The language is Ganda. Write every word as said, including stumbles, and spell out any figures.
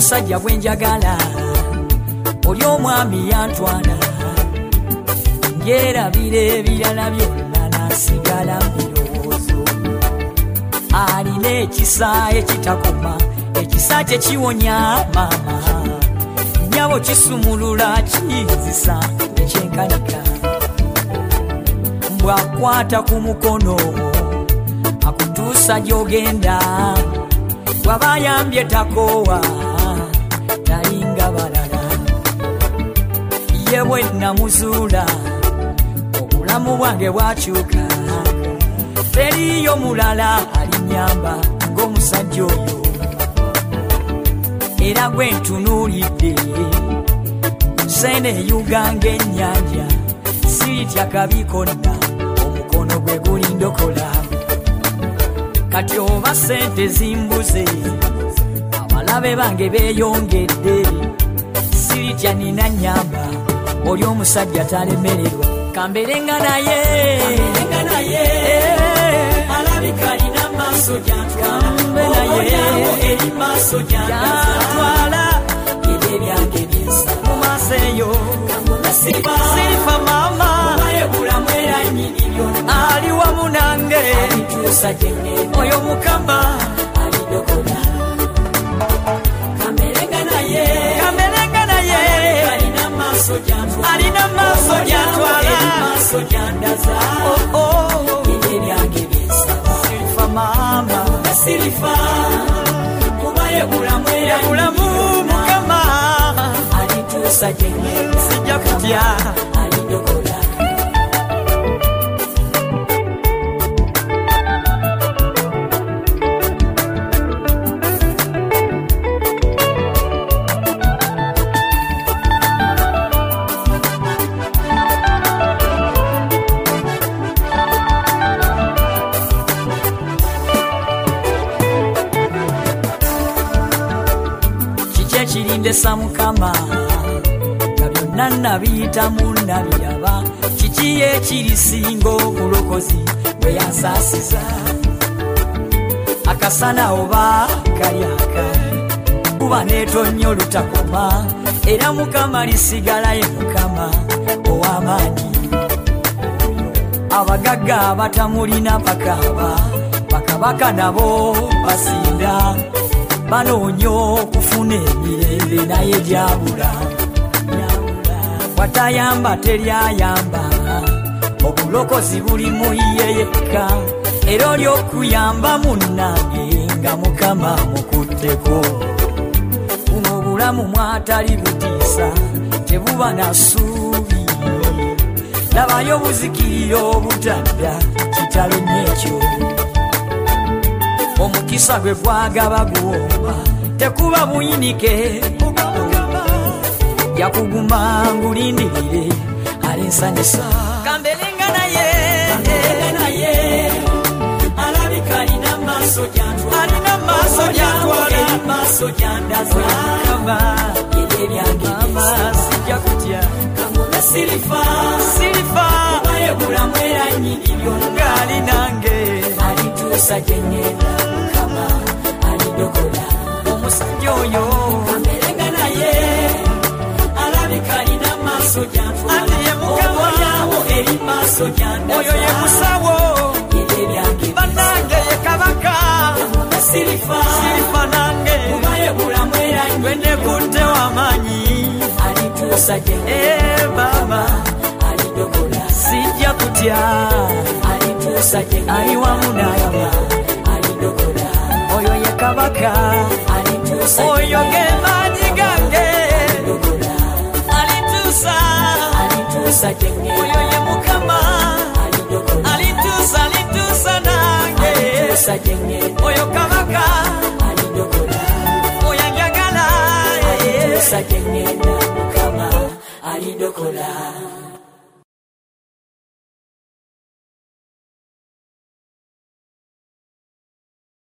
omusajja gwe njagala oli omwami yantwana ngerabira ebirala byonna nasigala mbirowoozo alina ekisa ekitakoma ekisa kyekiwonya maama nyabo kisumulula kiyinzisa ekyenkanika bwakwata ku mukono akutuusa gy'ogenda wabayambye takoowa talinga balala ye bwe namuzuula obulamu bwange bwakyuka teriyo mulala alinyamba ng'omusajja oyo era gwe ntunuulidde sene yuganga ennyanja siritya kabi konna omukono gwe gulindokola kati oba sente zimbuze abalabe bange beeyongedde siritya nina nyamba oli omusajja talemererwa kamberenga naye alabika alina maaso gyantwala ebyo ebyange byesa mu maaso eyo sirifa maama ali wamu nange oyo mukama alidokola kamberenga naye alina maaso gyantwala ebyange byesa sirifa maama sirifa kubaye bulamu mukama alituusa gyengenda sijja kutya alidokola kirindesa mukama nga byonna nabiyitamu nabiraba kiki ekirisinga obulokozi bwe yansaasiza akasana oba kalyaka kuba neetonnya olutakoma era mukama lisigalaye mukama ow'amaanyi abagagga abatamulina bakaaba bakabaka nabo basinda banoonya okufuna emirembe naye gyabula watayamba teryayamba obulokozi buli mu ye yekka era oli okuyamba munnange nga mukama mukutteko buno obulamu mwatali butiisa tebuba na ssuubi labayo obuzikiriro obutadda kitalo nyekyo omukisa gwe gwagaba guwomba tekuba buyinike yakuguma ngulindirire alinsanyusa kamberenga naye alabika alina maaso gyantwala sijja kutya sirifa aye bulamu era nyingi byonna ali nange alituusa gyengenda mukama alidokola omusajja oyo kamberenga naye alabika alina maaso gyantwala ati ye mukama eri maaso gyandaza oyo ye musawo bannange ye kabaka sirifa nange kubaye bulamu era gwenekutte w'amaanyi alituusa gyengenda baba alidokola sijja kutya alituusa gyengenda ali wamu nange alidokola oyo ye kabaka alituusa oyo ge maanyi gange alituusa alituusa gyengenda oyo ye mukama alituusa alituusa nange alituusa gyengenda oyo kabaka alidokola oyo njagala alituusa gyengenda mukama alidokola.